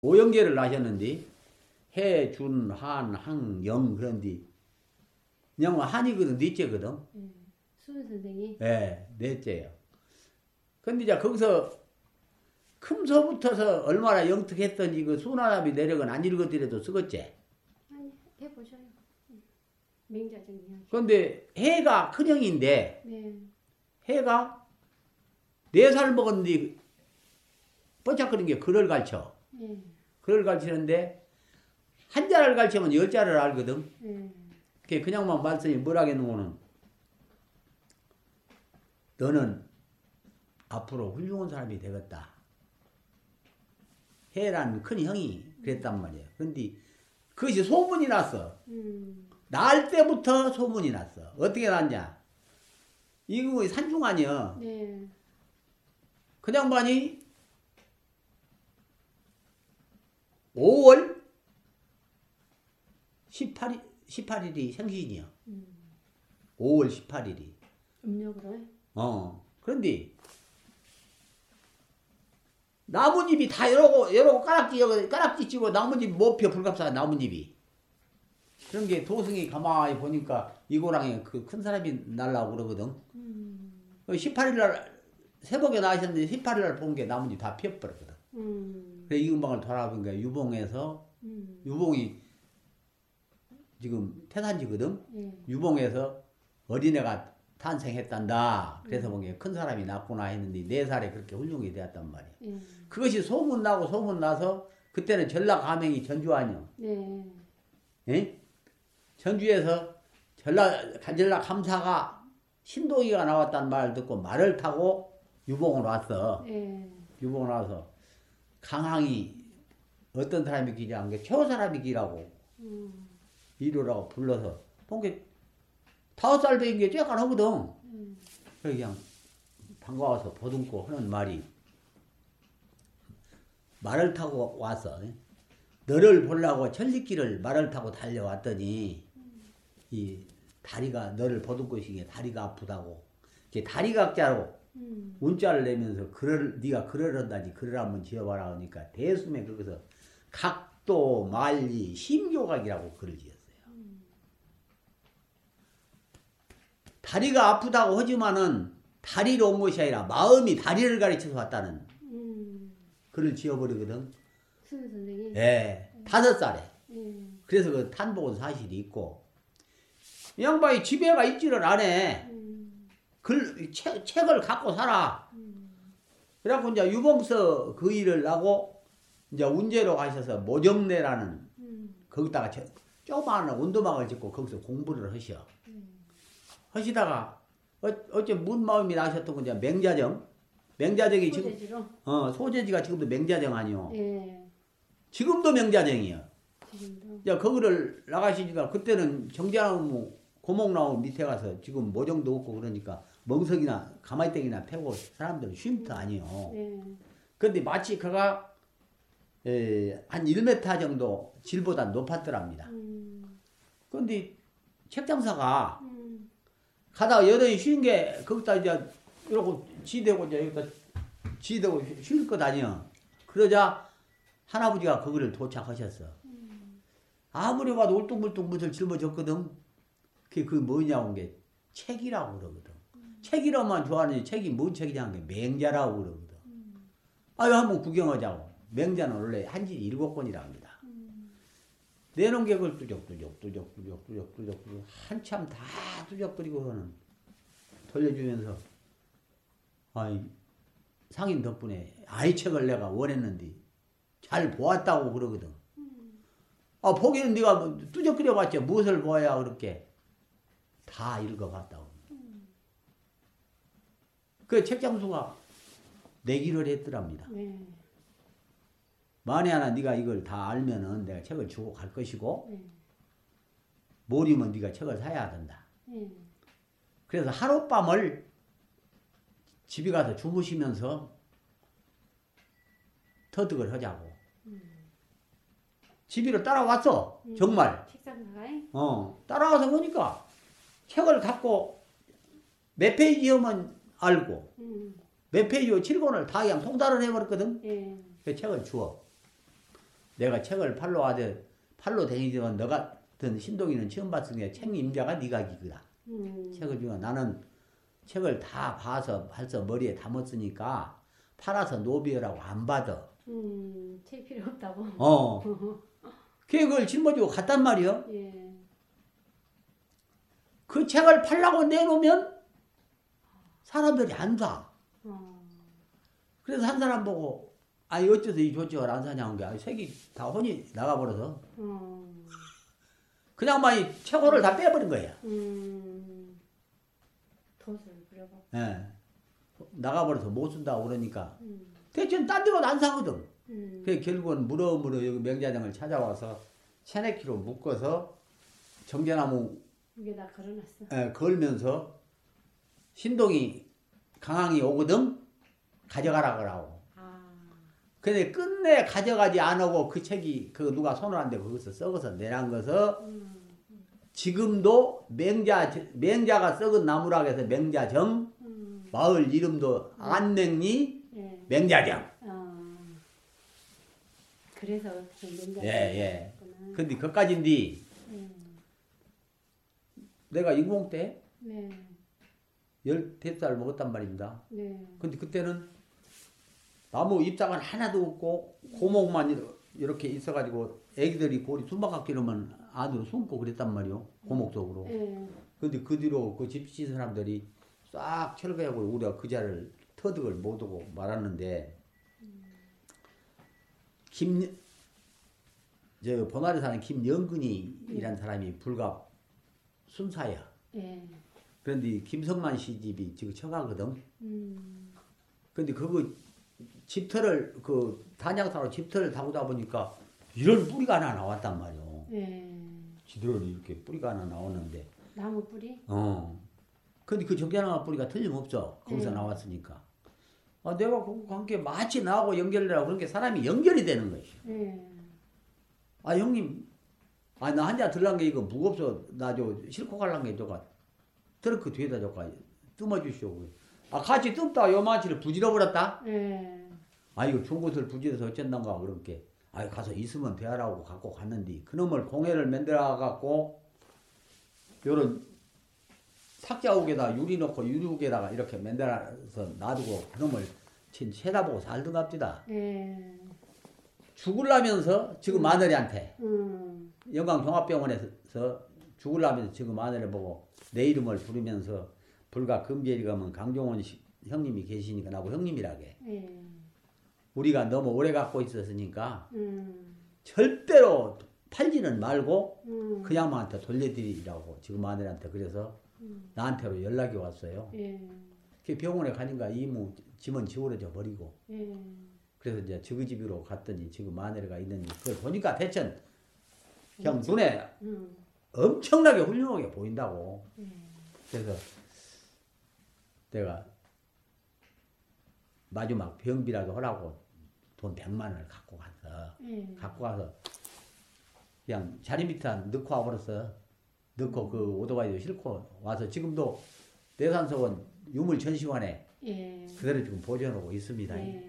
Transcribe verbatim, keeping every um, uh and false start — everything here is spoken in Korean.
오형제를 낳으셨는데 해, 준, 한, 항, 영 그런디 그냥 한이거든, 넷째거든. 네. 수은 선생이. 네, 넷째요. 근데 이제 거기서 금서부터서 얼마나 영특했던지 그 수나라비 내력은 안 읽어드려도 쓰겠지. 아니 해보셔요. 맹자적 이야기. 근데 해가 큰형인데 네. 해가 네 살 먹었는데 뻗짝거리는 게 글을 가르쳐. 네. 글을 가르치는데 한 자를 가르치면 열 자를 알거든. 네. 그게 그냥만 말씀이 뭐라겠노는 너는 앞으로 훌륭한 사람이 되겠다. 해라는 큰 형이 그랬단 말이야. 근데 그것이 소문이 났어. 음. 날 때부터 소문이 났어. 어떻게 났냐? 이거 산중 아니야. 네. 그냥 많이 오월 십팔 일, 십팔 일이 생신이야. 음. 오월 십팔 일이. 음력으로. 어. 그런데 나뭇잎이 다 이러고 이러고 까락지 까락지 치고 나뭇잎 못 펴 불갑사 나뭇잎이. 그런 게 도승이 가만히 보니까 이고랑에 그 큰 사람이 날라고 그러거든. 음. 십팔 일 날 새벽에 나셨는데 십팔 일 날 본 게 나뭇잎 다 피어버렸거든. 음. 그래 이금방을 돌아보니까 유봉에서 음. 유봉이 지금 태산지거든. 네. 유봉에서 어린애가 탄생했단다. 그래서 본 게 큰 사람이 낳구나 했는데 네 살에 그렇게 훌륭히 되었단 말이야. 네. 그것이 소문나고 소문나서 그때는 전라가명이 전주 아니요. 네. 예? 전주에서 전라 간전라 감사가 신동이가 나왔다는 말을 듣고 말을 타고 유봉을 왔어. 네. 유봉을 와서 강항이 어떤 사람이 기냐는 게 최호 사람이 기라고 음. 이루라고 불러서 본 게 다섯 살 배인 게 쬐깐 하거든. 음. 그래 그냥 반가워서 보듬고 하는 말이 말을 타고 왔어. 너를 보려고 천리길을 말을 타고 달려왔더니 이 다리가 너를 보듬고 있는 게 다리가 아프다고. 이게 다리각자로 음. 운자를 내면서 그럴 네가 그러란다니 글을 한번 지어봐라 하니까 대수에 거기서 각도 말리 심교각이라고 글을 지었어요. 다리가 아프다고 하지만은 다리로 온 것이 아니라 마음이 다리를 가르쳐서 왔다는 음. 글을 지어버리거든. 수은 선생이. 예, 다섯 살에. 네. 그래서 그 탄복은 사실이 있고 이 양반이 집에가 있지를 않아. 음. 글, 책, 책을 갖고 살아. 음. 그래갖고 이제 유봉서 그 일을 하고 이제 운제로 가셔서 모정내라는 음. 거기다가 저, 조그마한 온도막을 짓고 거기서 공부를 하셔. 음. 하시다가 어, 어째 문 마음이 나셨던 건 이제 맹자정. 맹자정이 지금 소재지로. 어 소재지가 지금도 맹자정 아니요. 네. 지금도 맹자정이요. 지금도. 이제 거기를 나가시니까 그때는 정자나무 고목나무 밑에 가서 지금 모정도 없고 그러니까 멍석이나 가마이땡이나 패고 사람들은 쉼터 아니요. 네. 근데 마치 그가 에, 한 일 미터 정도 질보다 높았더랍니다. 음. 근데 책장사가 음. 가다가 여전히 쉰 게 거기다 이제 이러고 지대고 이제 여기다 지대고 쉴 것 아니야. 그러자 할아버지가 거기를 도착하셨어. 음. 아무리 봐도 울뚱불뚱 무엇을 짊어졌거든. 그게 그 뭐냐고 게 책이라고 그러거든. 음. 책이라만 좋아하는지 책이 뭔 책이냐 한 게 맹자라고 그러거든. 음. 아유 한번 구경하자고. 맹자는 원래 한질이 일곱 권이라 합니다. 음. 내놓은 게 그걸 뚜적뚜적 뚜적 뚜적 뚜적 뚜적 뚜적 한참 다 뚜적거리고는 돌려주면서 아이 상인 덕분에 아이 책을 내가 원했는데 잘 보았다고 그러거든. 음. 아 보기는 네가 뭐 뚜적거려 봤지 무엇을 보아야 그렇게 다 읽어봤다고. 음. 그 책장수가 내기를 했더랍니다. 네. 만에 하나 네가 이걸 다 알면은 내가 책을 주고 갈 것이고 네. 모르면 네가 책을 사야 된다. 네. 그래서 하룻밤을 집에 가서 주무시면서 터득을 하자고. 음. 집으로 따라왔어. 음. 정말. 책상가에. 어, 따라와서 보니까 책을 갖고 몇 페이지여만 알고 음. 몇 페이지요 칠 권을 다 그냥 통달을 해버렸거든. 예. 그 책을 주어. 내가 책을 팔로 하되 팔로 다니지만 너 같은 신동이는 처음 봤으니까 책 임자가 네가 기거다. 음. 책을 주면 나는 책을 다 봐서 벌써 머리에 담았으니까 팔아서 노비어라고 안 받아. 음. 책 필요 없다고. 어. 걔 그걸 짊어지고 갔단 말이요. 예. 그 책을 팔라고 내놓으면 사람들이 안 사. 어. 그래서 한 사람 보고 아니 어째서 이 조직을 안 사냐는 게 아니 색이 다 혼이 나가버려서 어. 그냥 막 이 책호를 다 빼버린 거야. 음. 덫을 부려갖고. 예. 나가버려서 못 쓴다고 그러니까 음. 대체는 딴 데가도 안 사거든. 음. 그래서 결국은 물어물어 여기 명자장을 찾아와서 세네 킬로 묶어서 정제나무 여기다 걸어놨어. 에, 걸면서 신동이 강항이 오거든 가져가라 그러고. 아. 근데 끝내 가져가지 안 오고 그 책이 그 누가 손을 안 대고 거기서 썩어서 내란 것서 음. 지금도 맹자 맹자가 썩은 나무라고 해서 맹자정 음. 마을 이름도 안맹리 예. 맹자정. 어. 그래서 그 명작. 예, 예. 근데 그까진디 예. 내가 인공 때 네. 열댓 살 먹었단 말입니다. 네. 근데 그때는 나무 잎사귀는 하나도 없고 고목만 이러- 이렇게 있어가지고 애기들이 고리 숨바깥 기르면 안으로 숨고 그랬단 말이요. 고목 속으로. 예. 근데 그 뒤로 그 집시 사람들이 싹 철거하고 우리가 그 자를 터득을 못하고 말았는데 김, 저 보나리 사는 김영근이라는 사람이 불과 순사야. 예. 그런데 김성만 시집이 지금 처가거든. 음. 근데 그거 집터를 그 단양사로 집터를 타고다 보니까 이런 뿌리가 하나 나왔단 말이요. 예. 지들이 이렇게 뿌리가 하나 나오는데, 나무 뿌리? 어. 근데 그 정자나무 뿌리가 틀림없어. 거기서 네. 나왔으니까. 아, 내가 그 관계 마치 나하고 연결되라고 그런 게 사람이 연결이 되는 것이. 예. 아, 형님. 아, 나 한 잔 들란 게 이거 무겁소. 나 저 싣고 갈란 게 저가 트렁크 뒤에다 저가 뜸어주시오. 아, 같이 뜸다 요만치를 부질러 버렸다? 예. 아, 이거 좋은 것을 부질러서 어쩐단가 그렇게. 아, 가서 있으면 대하라고 갖고 갔는데 그놈을 공회를 만들어 갖고 요런 삭자욱에다 유리 넣고 유리욱에다가 이렇게 만들어서 놔두고 그놈을 진 쳐다보고 살던갑디다. 예. 죽을라면서 지금 마늘이한테 음. 영광종합병원에서 죽을라면서 지금 마늘을 보고 내 이름을 부르면서 불과 금제리 가면 강종원 씨, 형님이 계시니까 나고 형님이라게. 예. 우리가 너무 오래 갖고 있었으니까 음. 절대로 팔지는 말고 음. 그 양반한테 돌려드리라고 지금 마늘한테 그래서 음. 나한테로 연락이 왔어요. 예. 그 병원에 가니까 이모 짐은 지워져 버리고 예. 그래서 이제 저그 집으로 갔더니 지금 마늘가 있는지 그걸 보니까 대천 그냥 눈에 음. 엄청나게 훌륭하게 보인다고. 예. 그래서 내가 마지막 병비라도 하라고 돈 백만 원을 갖고 갔어. 예. 갖고 가서 그냥 자리 밑에 넣고 와버렸어. 넣고 그 오토바이도 싣고 와서 지금도 내산서원 유물전시관에 예. 그대로 지금 보존하고 있습니다. 예.